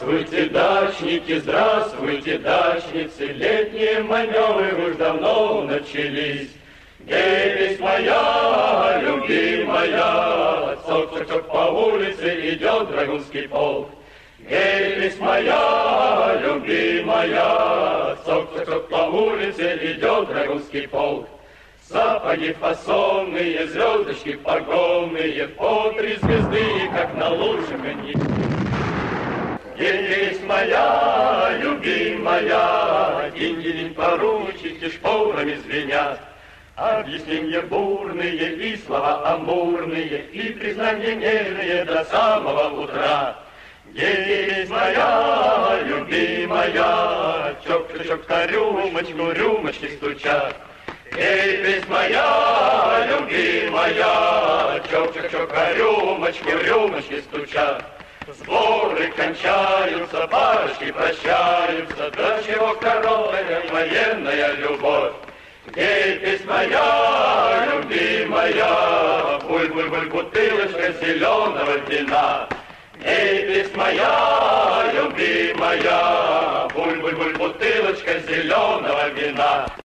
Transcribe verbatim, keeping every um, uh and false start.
Здравствуйте, дачники, здравствуйте, дачницы, летние маневры уж давно начались. Гей, моя любимая, цок-цок-цок по улице идет драгунский полк. Гей, моя любимая, цок-цок-цок по улице идет драгунский полк. Сапоги фасонные, звездочки погонные, по три звезды, как на лучшем они. Есть моя любимая, динь-динь поручики шпорами звенят. Объясни мне бурные и слова амурные, и признания нежные до самого утра. Есть моя любимая, чок-чок на рюмочку, рюмочки стучат. Эй, песнь моя любимая, чок-чок-чок на рюмочку, рюмочки стучат. Сборы кончаются, парочки прощаются, до чего коровая военная любовь. Эй, песнь моя любимая, буль-буль-буль, бутылочка зеленого вина. Эй, песнь моя любимая, буль-буль-буль, бутылочка зеленого вина.